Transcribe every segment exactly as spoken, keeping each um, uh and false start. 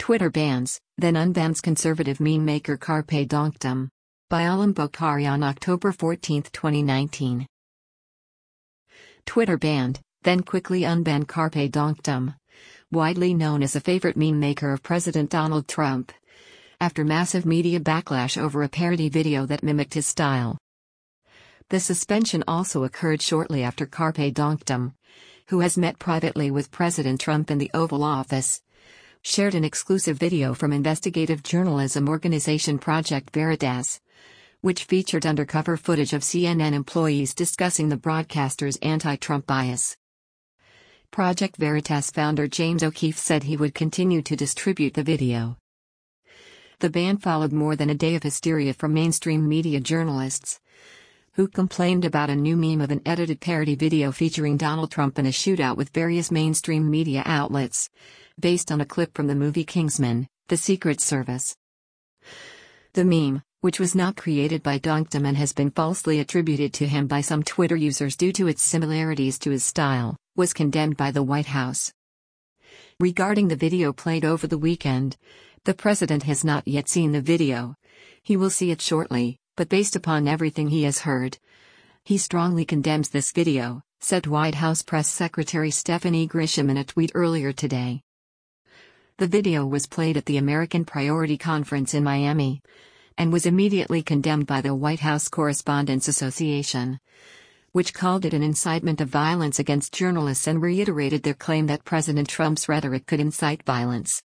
Twitter bans, then unbans conservative meme maker Carpe Donktum. By Alam Bokhari on October fourteenth, twenty nineteen. Twitter banned, then quickly unbanned Carpe Donktum, widely known as a favorite meme maker of President Donald Trump, after massive media backlash over a parody video that mimicked his style. The suspension also occurred shortly after Carpe Donktum, who has met privately with President Trump in the Oval Office, shared an exclusive video from investigative journalism organization Project Veritas, which featured undercover footage of C N N employees discussing the broadcaster's anti-Trump bias. Project Veritas founder James O'Keefe said he would continue to distribute the video. The ban followed more than a day of hysteria from mainstream media journalists, who complained about a new meme of an edited parody video featuring Donald Trump in a shootout with various mainstream media outlets, based on a clip from the movie Kingsman: The Secret Service. The meme, which was not created by Donktum and has been falsely attributed to him by some Twitter users due to its similarities to his style, was condemned by the White House. Regarding the video played over the weekend, the president has not yet seen the video. He will see it shortly, but based upon everything he has heard, he strongly condemns this video, said White House Press Secretary Stephanie Grisham in a tweet earlier today. The video was played at the American Priority Conference in Miami, and was immediately condemned by the White House Correspondents Association, which called it an incitement of violence against journalists and reiterated their claim that President Trump's rhetoric could incite violence.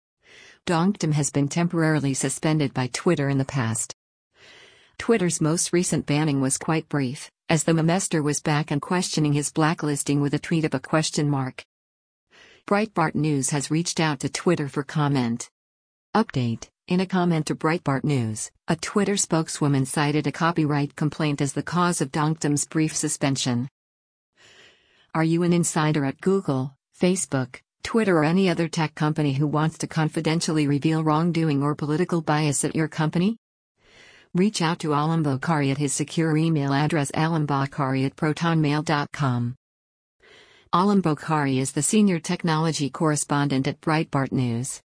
Donktum has been temporarily suspended by Twitter in the past. Twitter's most recent banning was quite brief, as the memester was back and questioning his blacklisting with a tweet of a question mark. Breitbart News has reached out to Twitter for comment. Update: in a comment to Breitbart News, a Twitter spokeswoman cited a copyright complaint as the cause of Donktum's brief suspension. Are you an insider at Google, Facebook, Twitter or any other tech company who wants to confidentially reveal wrongdoing or political bias at your company? Reach out to Alam Bokhari at his secure email address alambokhari at protonmail dot com. Alam Bokhari is the senior technology correspondent at Breitbart News.